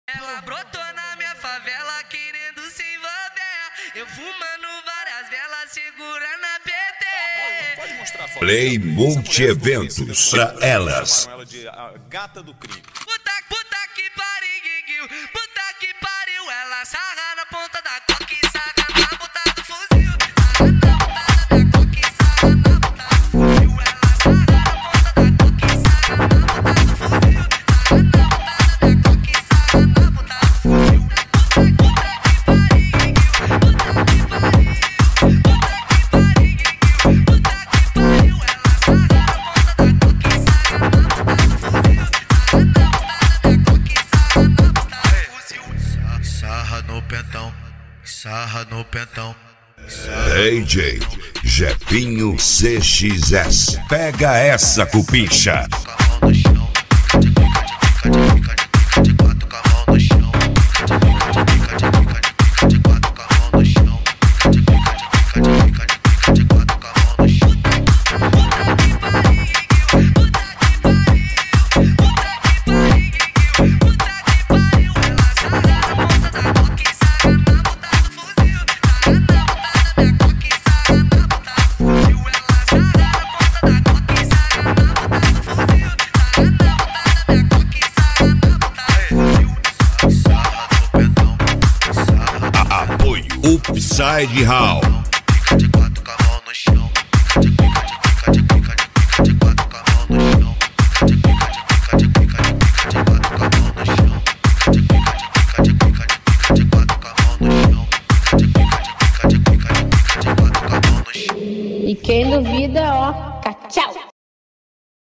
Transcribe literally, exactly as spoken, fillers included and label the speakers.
Speaker 1: Ela brotou na minha favela querendo se envolver. Eu fumando várias velas, segura na P T.
Speaker 2: Pode mostrar a foto.
Speaker 3: Play Multi-Eventos pra elas.
Speaker 2: Ela de a gata do crime.
Speaker 1: Puta, puta que pariu, puta que pariu. Ela sarra na ponta da coca e sarra na ponta do fuzil. Sarra na ponta da coca e sarra na ponta do fuzil. Ela sarra na ponta da coca e sarra na ponta do fuzil. Sarra na ponta da coca e sarra na ponta do fuzil. Puta, puta que pariu, puta que pariu, puta que pariu, puta que pariu. Ela sarra na ponta da coca e sarra na ponta do fuzil. Sarra no pentão, sarra no pentão.
Speaker 3: D J Jepinho C X S. Pega essa, cupincha.
Speaker 1: Com a mão no chão, fica de fica de fica de fica de quatro com a mão no chão. Fica de fica de fica de fica de fica de quatro com a mão no chão. Fica de fica de fica de fica de fica de quatro com a mão no chão. Puta que pariu, puta que pariu, puta que pariu, ela sarra na ponta da coca e sarra na ponta do fuzil. Sarra na ponta da minha coca e sarra na ponta do fuzil. Ela sarra na ponta da coca e sarra na ponta do fuzil. Sarra na ponta da minha coca e sarra na ponta do fuzil. Sarra no pentão, sarra no pentão.
Speaker 3: Apoio Upside House.